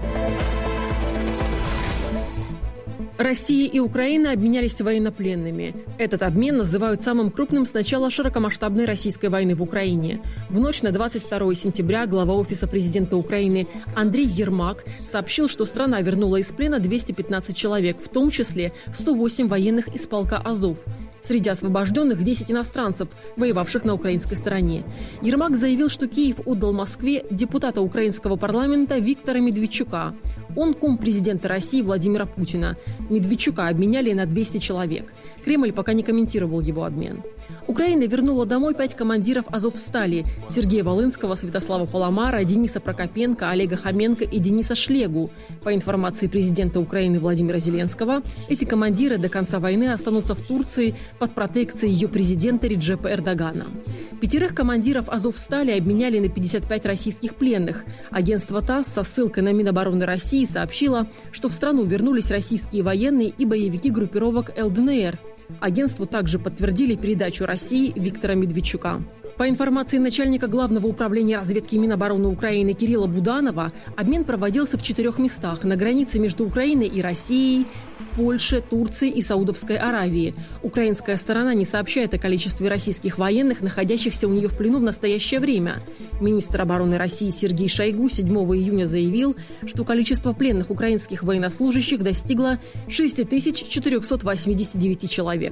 Россия и Украина обменялись военнопленными. Этот обмен называют самым крупным с начала широкомасштабной российской войны в Украине. В ночь на двадцать второе сентября глава Офиса президента Украины Андрей Ермак сообщил, что страна вернула из плена двести пятнадцать человек, в том числе сто восемь военных из полка «Азов». Среди освобожденных десять иностранцев, воевавших на украинской стороне. Ермак заявил, что Киев отдал Москве депутата украинского парламента Виктора Медведчука. Он кум президента России Владимира Путина. Медведчука обменяли на двести человек. Кремль пока не комментировал его обмен. Украина вернула домой пять командиров «Азовстали» – Сергея Волынского, Святослава Паламара, Дениса Прокопенко, Олега Хоменко и Дениса Шлегу. По информации президента Украины Владимира Зеленского, эти командиры до конца войны останутся в Турции под протекцией ее президента Реджепа Эрдогана. Пятерых командиров «Азовстали» обменяли на пятьдесят пять российских пленных. Агентство ТАСС со ссылкой на Минобороны России сообщило, что в страну вернулись российские военные и боевики группировок эл дэ эн эр. Агентству также подтвердили передачу России Виктора Медведчука. По информации начальника Главного управления разведки Минобороны Украины Кирилла Буданова, обмен проводился в четырех местах на границе между Украиной и Россией, в Польше, Турции и Саудовской Аравии. Украинская сторона не сообщает о количестве российских военных, находящихся у нее в плену в настоящее время. Министр обороны России Сергей Шойгу седьмого июня заявил, что количество пленных украинских военнослужащих достигло шесть тысяч четыреста восемьдесят девять человек.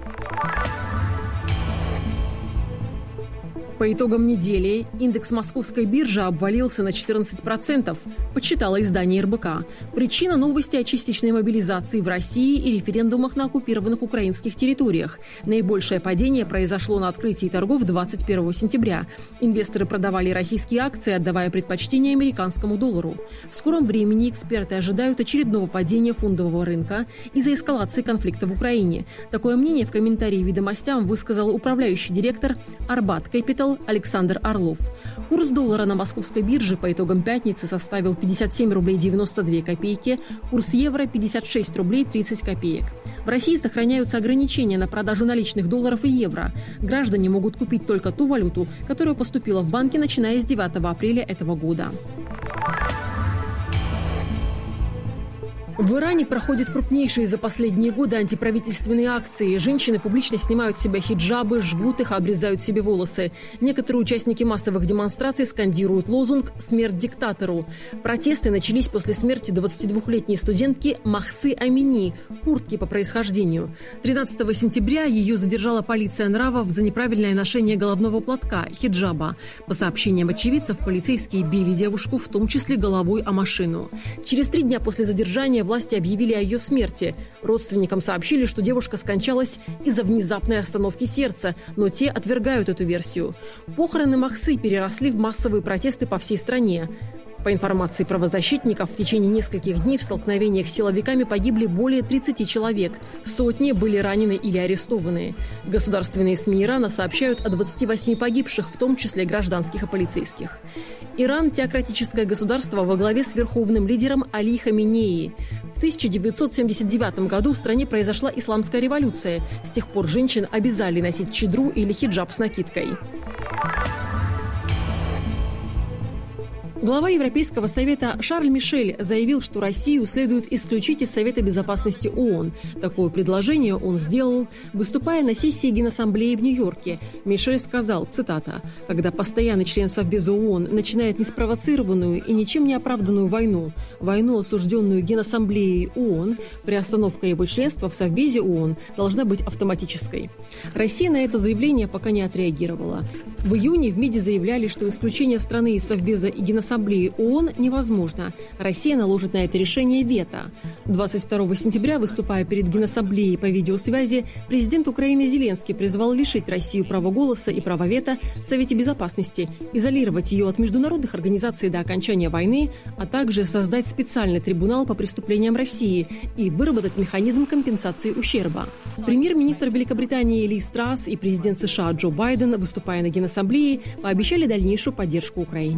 По итогам недели индекс московской биржи обвалился на четырнадцать процентов, подсчитало издание эр бэ ка. Причина – новости о частичной мобилизации в России и референдумах на оккупированных украинских территориях. Наибольшее падение произошло на открытии торгов двадцать первого сентября. Инвесторы продавали российские акции, отдавая предпочтение американскому доллару. В скором времени эксперты ожидают очередного падения фондового рынка из-за эскалации конфликта в Украине. Такое мнение в комментарии «Ведомостям» высказал управляющий директор «Арбат Кэпитал» Александр Орлов. Курс доллара на московской бирже по итогам пятницы составил пятьдесят семь рублей девяносто две копейки, курс евро – пятьдесят шесть рублей тридцать копеек. В России сохраняются ограничения на продажу наличных долларов и евро. Граждане могут купить только ту валюту, которая поступила в банки, начиная с девятого апреля этого года. В Иране проходят крупнейшие за последние годы антиправительственные акции. Женщины публично снимают с себя хиджабы, жгут их, обрезают себе волосы. Некоторые участники массовых демонстраций скандируют лозунг «Смерть диктатору». Протесты начались после смерти двадцатидвухлетней студентки Махсы Амини, курдки по происхождению. тринадцатого сентября ее задержала полиция нравов за неправильное ношение головного платка, хиджаба. По сообщениям очевидцев, полицейские били девушку, в том числе головой о машину. Через три дня после задержания власти объявили о ее смерти. Родственникам сообщили, что девушка скончалась из-за внезапной остановки сердца, но те отвергают эту версию. Похороны Махсы переросли в массовые протесты по всей стране. По информации правозащитников, в течение нескольких дней в столкновениях с силовиками погибли более тридцати человек. Сотни были ранены или арестованы. Государственные СМИ Ирана сообщают о двадцати восьми погибших, в том числе гражданских и полицейских. Иран – теократическое государство во главе с верховным лидером Али Хаменеи. В тысяча девятьсот семьдесят девятом году в стране произошла исламская революция. С тех пор женщин обязали носить чадру или хиджаб с накидкой. Глава Европейского совета Шарль Мишель заявил, что Россию следует исключить из Совета безопасности ООН. Такое предложение он сделал, выступая на сессии Генассамблеи в Нью-Йорке. Мишель сказал, цитата, «Когда постоянный член Совбеза ООН начинает неспровоцированную и ничем не оправданную войну, войну, осужденную Генассамблеей ООН, приостановка его членства в Совбезе ООН должна быть автоматической». Россия на это заявление пока не отреагировала. В июне в МИДе заявляли, что исключение страны из Совбеза и Генассамблеи ООН невозможно. Россия наложит на это решение вето. двадцать второго сентября, выступая перед Генассамблеей по видеосвязи, президент Украины Зеленский призвал лишить Россию права голоса и права вето в Совете Безопасности, изолировать ее от международных организаций до окончания войны, а также создать специальный трибунал по преступлениям России и выработать механизм компенсации ущерба. Премьер-министр Великобритании Ли Страс и президент США Джо Байден, выступая на Генассамблее, пообещали дальнейшую поддержку Украине.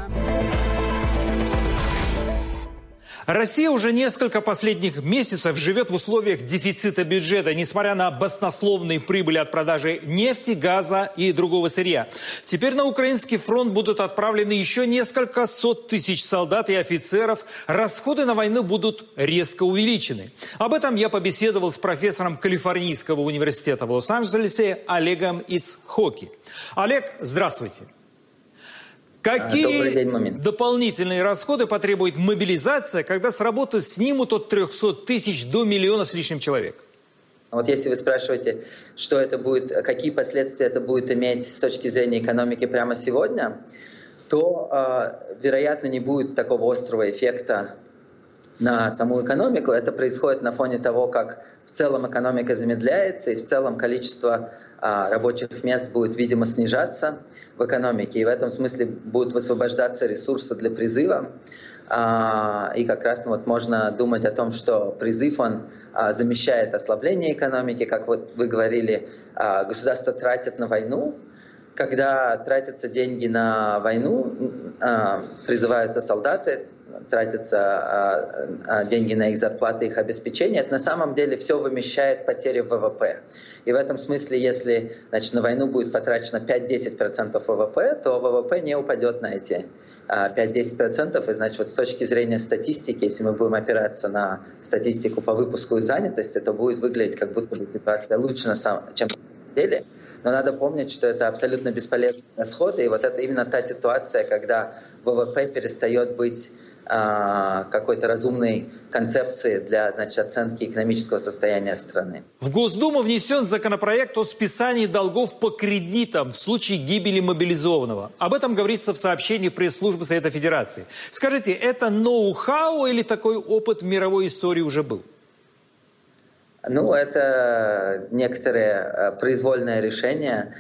Россия уже несколько последних месяцев живет в условиях дефицита бюджета, несмотря на баснословные прибыли от продажи нефти, газа и другого сырья. Теперь на украинский фронт будут отправлены еще несколько сот тысяч солдат и офицеров. Расходы на войну будут резко увеличены. Об этом я побеседовал с профессором Калифорнийского университета в Лос-Анджелесе Олегом Ицхоки. Олег, здравствуйте. Какие день, дополнительные расходы потребует мобилизация, когда с работы снимут от трехсот тысяч до миллиона с лишним человек? Вот если вы спрашиваете, что это будет, какие последствия это будет иметь с точки зрения экономики прямо сегодня, то, э, вероятно, не будет такого острого эффекта на саму экономику. Это происходит на фоне того, как в целом экономика замедляется, и в целом количество а, рабочих мест будет, видимо, снижаться в экономике. И в этом смысле будут высвобождаться ресурсы для призыва. А, и как раз вот можно думать о том, что призыв, он а, замещает ослабление экономики. Как вот вы говорили, а, государство тратит на войну. Когда тратятся деньги на войну, а, призываются солдаты, тратятся а, а, деньги на их зарплаты, их обеспечение, это на самом деле все вымещает потери в ВВП. И в этом смысле, если, значит, на войну будет потрачено пять-десять процентов ВВП, то ВВП не упадет на эти а, пять-десять процентов. И, значит, вот с точки зрения статистики, если мы будем опираться на статистику по выпуску и занятости, то будет выглядеть, как будто бы ситуация лучше, на самом, чем на самом деле. Но надо помнить, что это абсолютно бесполезные расходы. И вот это именно та ситуация, когда ВВП перестает быть а, какой-то разумной концепцией для, значит, оценки экономического состояния страны. В Госдуму внесен законопроект о списании долгов по кредитам в случае гибели мобилизованного. Об этом говорится в сообщении пресс-службы Совета Федерации. Скажите, это ноу-хау или такой опыт в мировой истории уже был? Ну, это некоторое произвольное решение.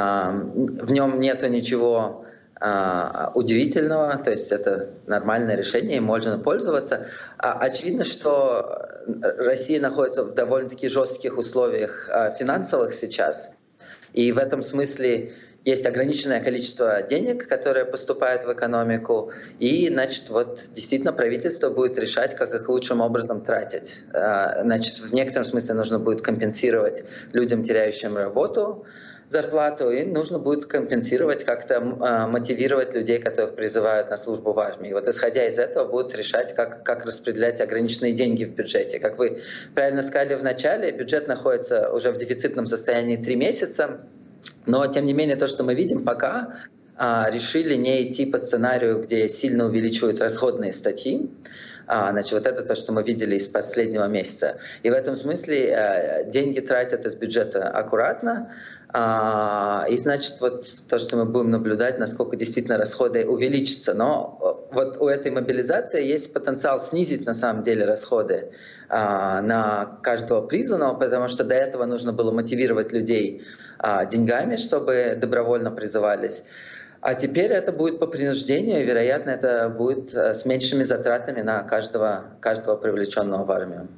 В нем нету ничего удивительного, то есть это нормальное решение, им можно пользоваться. Очевидно, что Россия находится в довольно-таки жестких условиях финансовых сейчас, и в этом смысле есть ограниченное количество денег, которые поступают в экономику, и, значит, вот действительно правительство будет решать, как их лучшим образом тратить. Значит, в некотором смысле нужно будет компенсировать людям, теряющим работу, зарплату, и нужно будет компенсировать, как-то мотивировать людей, которых призывают на службу в армии. Вот исходя из этого будут решать, как, как распределять ограниченные деньги в бюджете. Как вы правильно сказали в начале, бюджет находится уже в дефицитном состоянии три месяца, но, тем не менее, то, что мы видим, пока а, решили не идти по сценарию, где сильно увеличивают расходные статьи. А, значит, вот это то, что мы видели из последнего месяца. И в этом смысле а, деньги тратят из бюджета аккуратно. А, и, значит, вот то, что мы будем наблюдать, насколько действительно расходы увеличатся. Но вот у этой мобилизации есть потенциал снизить, на самом деле, расходы а, на каждого призванного, потому что до этого нужно было мотивировать людей деньгами, чтобы добровольно призывались. А теперь это будет по принуждению, и, вероятно, это будет с меньшими затратами на каждого, каждого привлеченного в армию.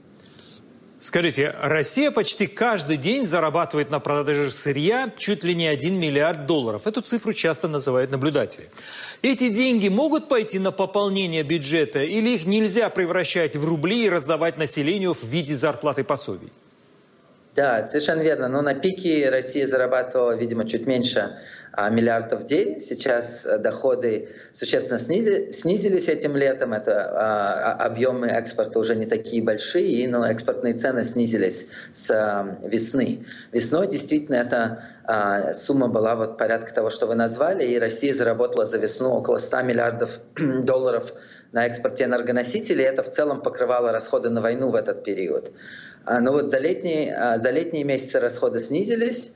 Скажите, Россия почти каждый день зарабатывает на продаже сырья чуть ли не один миллиард долларов. Эту цифру часто называют наблюдатели. Эти деньги могут пойти на пополнение бюджета, или их нельзя превращать в рубли и раздавать населению в виде зарплат и пособий? Да, совершенно верно. Но на пике Россия зарабатывала, видимо, чуть меньше а, миллиардов в день. Сейчас доходы существенно снизили, снизились этим летом. Это а, объемы экспорта уже не такие большие, но экспортные цены снизились с а, весны. Весной действительно эта а, сумма была вот порядка того, что вы назвали, и Россия заработала за весну около ста миллиардов долларов на экспорте энергоносителей. Это в целом покрывало расходы на войну в этот период. Но вот за летние, за летние месяцы расходы снизились,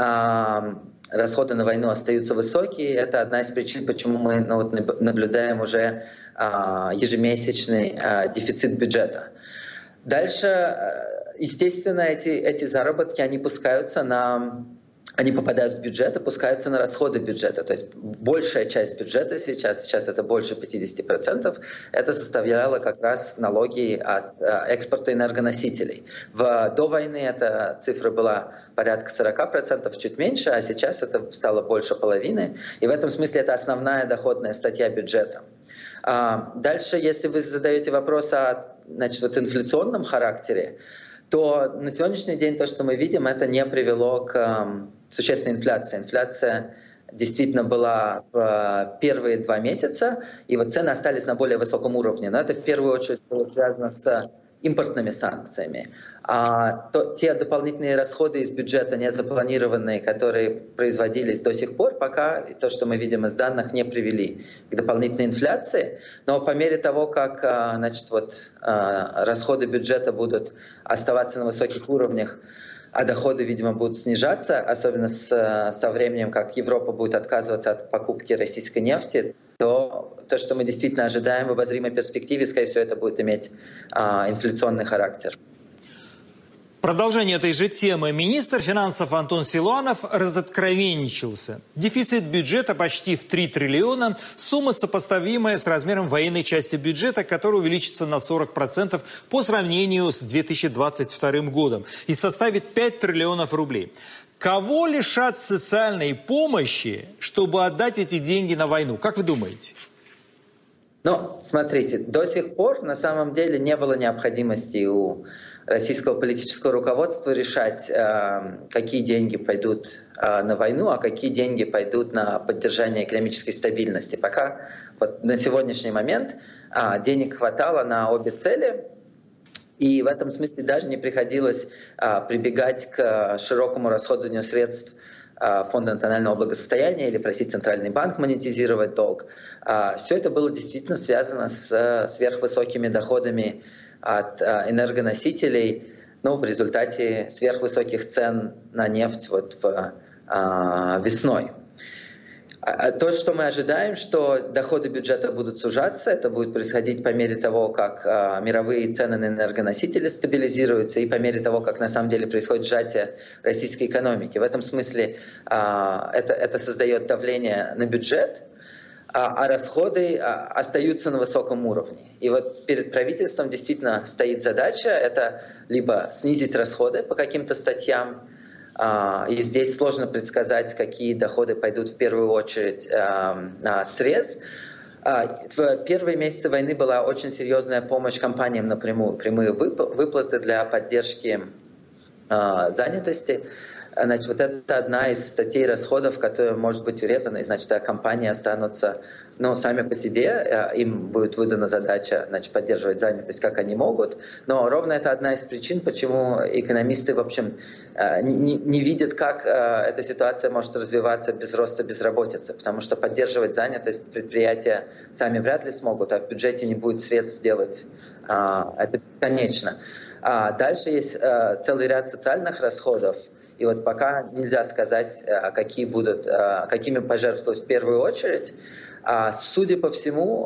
расходы на войну остаются высокие. Это одна из причин, почему мы ну, вот, наблюдаем уже ежемесячный дефицит бюджета. Дальше, естественно, эти, эти заработки, они пускаются на... Они попадают в бюджет и пускаются на расходы бюджета. То есть большая часть бюджета сейчас, сейчас это больше пятьдесят процентов, это составляло как раз налоги от экспорта энергоносителей. В, до войны эта цифра была порядка сорок процентов, чуть меньше, а сейчас это стало больше половины. И в этом смысле это основная доходная статья бюджета. Дальше, если вы задаете вопрос о значит, вот инфляционном характере, то на сегодняшний день то, что мы видим, это не привело к э, существенной инфляции. Инфляция действительно была в первые два месяца, и вот цены остались на более высоком уровне. Но это в первую очередь было связано с импортными санкциями. А то, те дополнительные расходы из бюджета, не запланированные, которые производились до сих пор, пока то, что мы видим из данных, не привели к дополнительной инфляции. Но по мере того, как значит, вот, расходы бюджета будут оставаться на высоких уровнях, а доходы, видимо, будут снижаться, особенно с, со временем, как Европа будет отказываться от покупки российской нефти, то то, что мы действительно ожидаем в обозримой перспективе, скорее всего, это будет иметь а, инфляционный характер. Продолжение этой же темы. Министр финансов Антон Силуанов разоткровенничался. Дефицит бюджета почти в три триллиона, сумма сопоставимая с размером военной части бюджета, которая увеличится на сорок процентов по сравнению с две тысячи двадцать вторым годом и составит пять триллионов рублей. Кого лишат социальной помощи, чтобы отдать эти деньги на войну? Как вы думаете? Ну, смотрите, до сих пор на самом деле не было необходимости у российского политического руководства решать, какие деньги пойдут на войну, а какие деньги пойдут на поддержание экономической стабильности. Пока вот на сегодняшний момент денег хватало на обе цели, и в этом смысле даже не приходилось прибегать к широкому расходованию средств Фонда национального благосостояния или просить Центральный банк монетизировать долг. Все это было действительно связано с сверхвысокими доходами от энергоносителей, ну, в результате сверхвысоких цен на нефть вот в, а, весной. А то, что мы ожидаем, что доходы бюджета будут сужаться, это будет происходить по мере того, как а, мировые цены на энергоносители стабилизируются и по мере того, как на самом деле происходит сжатие российской экономики. В этом смысле а, это, это создает давление на бюджет, а, а расходы а, остаются на высоком уровне. И вот перед правительством действительно стоит задача, это либо снизить расходы по каким-то статьям, и здесь сложно предсказать, какие доходы пойдут в первую очередь на срез. В первые месяцы войны была очень серьезная помощь компаниям напрямую, прямые выплаты для поддержки занятости. Значит, вот это одна из статей расходов, которая может быть урезана, и значит, компании останутся ну, сами по себе, им будет выдана задача значит, поддерживать занятость, как они могут. Но ровно это одна из причин, почему экономисты, в общем, не, не видят, как эта ситуация может развиваться без роста безработицы, потому что поддерживать занятость предприятия сами вряд ли смогут, а в бюджете не будет средств сделать это бесконечно. Дальше есть целый ряд социальных расходов. И вот пока нельзя сказать, какие будут, какими пожертвовать в первую очередь. Судя по всему,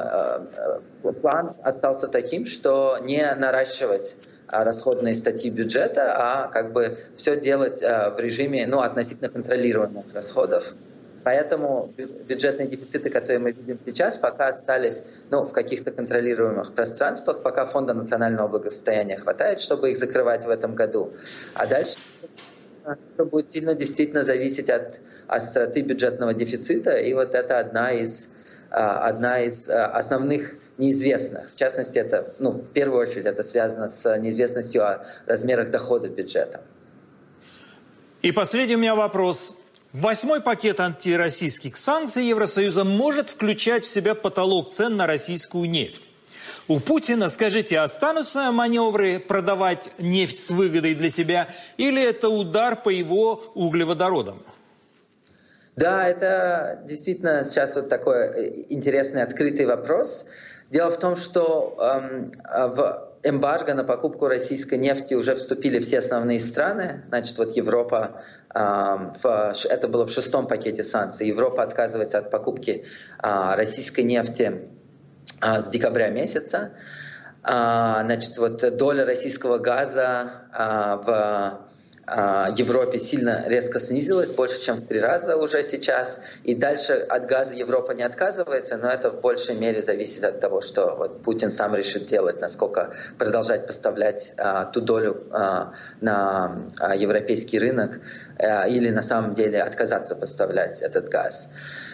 план остался таким, что не наращивать расходные статьи бюджета, а как бы все делать в режиме ну, относительно контролируемых расходов. Поэтому бюджетные дефициты, которые мы видим сейчас, пока остались ну, в каких-то контролируемых пространствах, пока Фонда национального благосостояния хватает, чтобы их закрывать в этом году. А дальше это будет сильно действительно зависеть от остроты бюджетного дефицита, и вот это одна из одна из основных неизвестных. В частности, это, ну, в первую очередь это связано с неизвестностью о размерах дохода бюджета. И последний у меня вопрос. Восьмой пакет антироссийских санкций Евросоюза может включать в себя потолок цен на российскую нефть. У Путина, скажите, останутся маневры продавать нефть с выгодой для себя, или это удар по его углеводородам? Да, это действительно сейчас вот такой интересный открытый вопрос. Дело в том, что эм, в эмбарго на покупку российской нефти уже вступили все основные страны. Значит, вот Европа, э, в, это было в шестом пакете санкций. Европа отказывается от покупки э, российской нефти э, с декабря месяца. Э, значит, вот доля российского газа э, в Европе сильно резко снизилась, больше, чем в три раза уже сейчас. И дальше от газа Европа не отказывается, но это в большей мере зависит от того, что вот Путин сам решит делать, насколько продолжать поставлять а, ту долю а, на а, европейский рынок а, или на самом деле отказаться поставлять этот газ.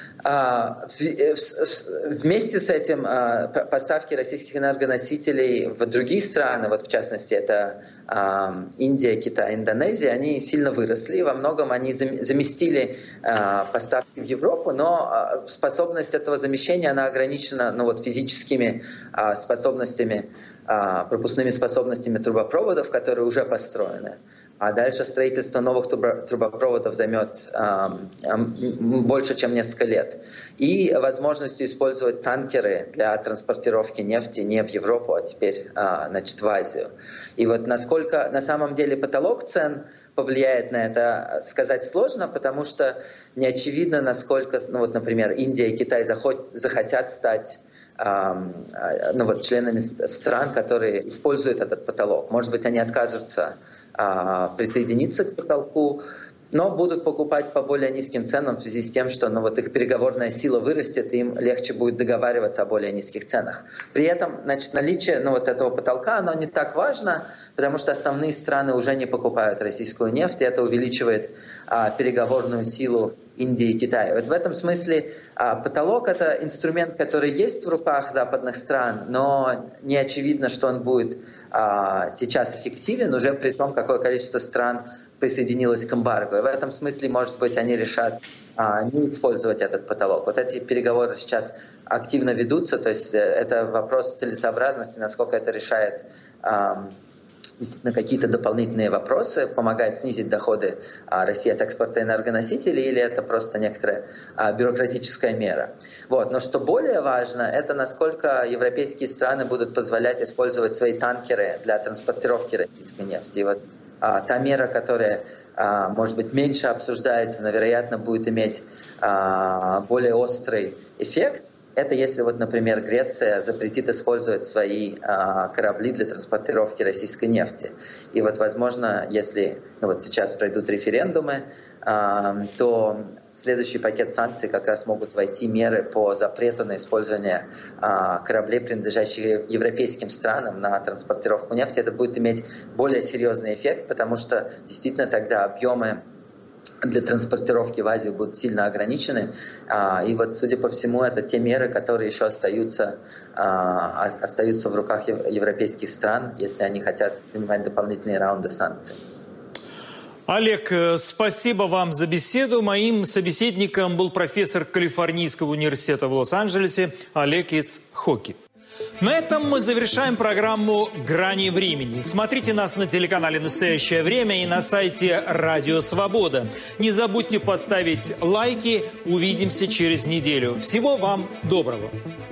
Вместе с этим поставки российских энергоносителей в другие страны, вот в частности это Индия, Китай, Индонезия, они сильно выросли. Во многом они заместили поставки в Европу, но способность этого замещения она ограничена, ну, вот, физическими способностями, пропускными способностями трубопроводов, которые уже построены. А дальше строительство новых трубопроводов займет э, больше, чем несколько лет. И возможностью использовать танкеры для транспортировки нефти не в Европу, а теперь э, значит, в Азию. И вот насколько на самом деле потолок цен повлияет на это, сказать сложно, потому что не очевидно, насколько, ну, вот, например, Индия и Китай захот, захотят стать ну, вот, членами стран, которые используют этот потолок. Может быть, они откажутся присоединиться к потолку, но будут покупать по более низким ценам в связи с тем, что, ну, вот, их переговорная сила вырастет, и им легче будет договариваться о более низких ценах. При этом, значит, наличие, ну, вот этого потолка, оно не так важно, потому что основные страны уже не покупают российскую нефть, и это увеличивает а, переговорную силу Индии и Китая. Вот в этом смысле а, потолок – это инструмент, который есть в руках западных стран, но не очевидно, что он будет а, сейчас эффективен, уже при том, какое количество стран присоединилось к эмбарго. И в этом смысле, может быть, они решат а, не использовать этот потолок. Вот эти переговоры сейчас активно ведутся, то есть это вопрос целесообразности, насколько это решает а, действительно какие-то дополнительные вопросы, помогает снизить доходы а, России от экспорта энергоносителей, или это просто некоторая а, бюрократическая мера. Вот. Но что более важно, это насколько европейские страны будут позволять использовать свои танкеры для транспортировки российской нефти. И вот а, та мера, которая, а, может быть, меньше обсуждается, но, вероятно, будет иметь а, более острый эффект, это если, вот, например, Греция запретит использовать свои а, корабли для транспортировки российской нефти. И вот, возможно, если, ну, вот сейчас пройдут референдумы, а, то в следующий пакет санкций как раз могут войти меры по запрету на использование а, кораблей, принадлежащих европейским странам, на транспортировку нефти. Это будет иметь более серьезный эффект, потому что действительно тогда объемы для транспортировки в Азию будут сильно ограничены. И вот, судя по всему, это те меры, которые еще остаются, остаются в руках европейских стран, если они хотят принимать дополнительные раунды санкций. Олег, спасибо вам за беседу. Моим собеседником был профессор Калифорнийского университета в Лос-Анджелесе Олег Ицхоки. На этом мы завершаем программу «Грани времени». Смотрите нас на телеканале «Настоящее время» и на сайте «Радио Свобода». Не забудьте поставить лайки. Увидимся через неделю. Всего вам доброго.